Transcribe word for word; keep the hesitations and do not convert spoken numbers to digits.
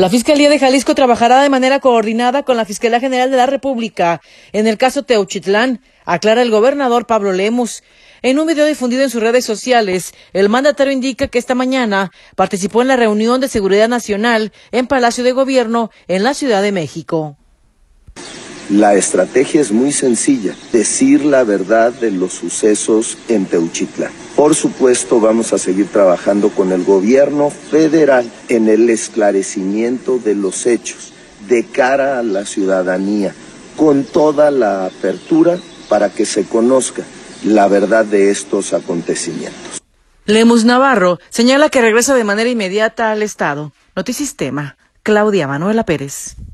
La Fiscalía de Jalisco trabajará de manera coordinada con la Fiscalía General de la República en el caso Teuchitlán, aclara el gobernador Pablo Lemus. En un video difundido en sus redes sociales, el mandatario indica que esta mañana participó en la reunión de seguridad nacional en Palacio de Gobierno en la Ciudad de México. La estrategia es muy sencilla, decir la verdad de los sucesos en Teuchitlán. Por supuesto, vamos a seguir trabajando con el gobierno federal en el esclarecimiento de los hechos de cara a la ciudadanía, con toda la apertura para que se conozca la verdad de estos acontecimientos. Lemus Navarro señala que regresa de manera inmediata al Estado. Notisistema, Claudia Manuela Pérez.